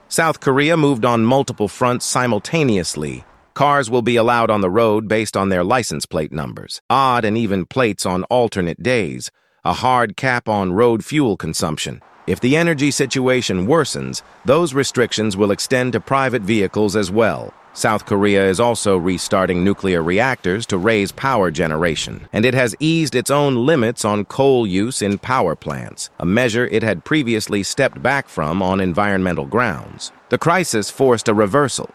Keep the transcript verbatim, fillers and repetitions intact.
South Korea moved on multiple fronts simultaneously. Cars will be allowed on the road based on their license plate numbers, odd and even plates on alternate days, a hard cap on road fuel consumption. If the energy situation worsens, those restrictions will extend to private vehicles as well. South Korea is also restarting nuclear reactors to raise power generation, and it has eased its own limits on coal use in power plants, a measure it had previously stepped back from on environmental grounds. The crisis forced a reversal.